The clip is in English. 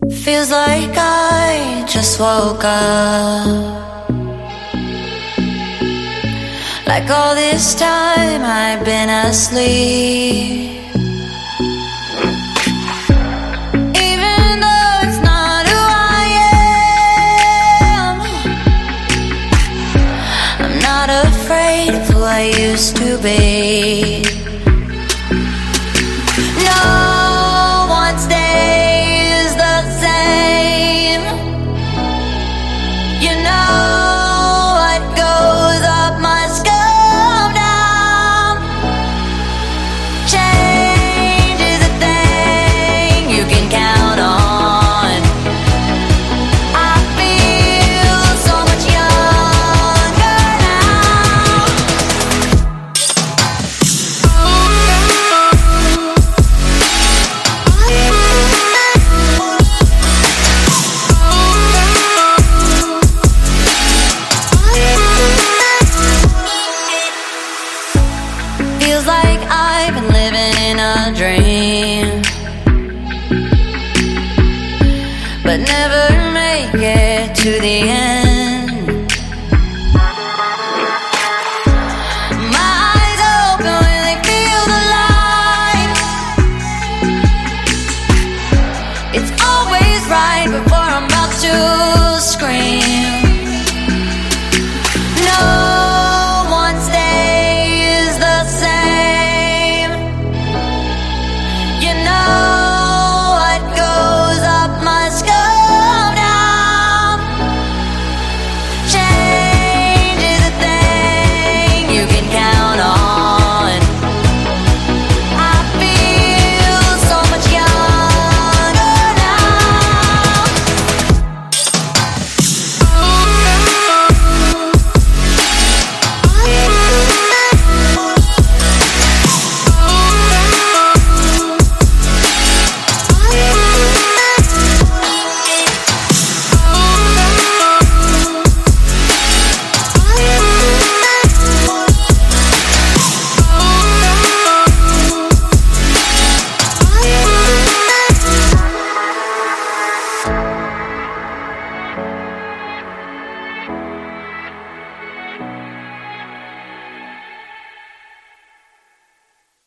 Feels like I just woke up, like all this time I've been asleep. Even though it's not who I am, I'm not afraid of who I used to be. No one stays the same. You know what goes up must come down. Change is a thing you can count on. I feel so much younger now. Feels like I've been living in a dream, but never make it to the end. My eyes open when they feel the light. It's always right before I'm about to scream.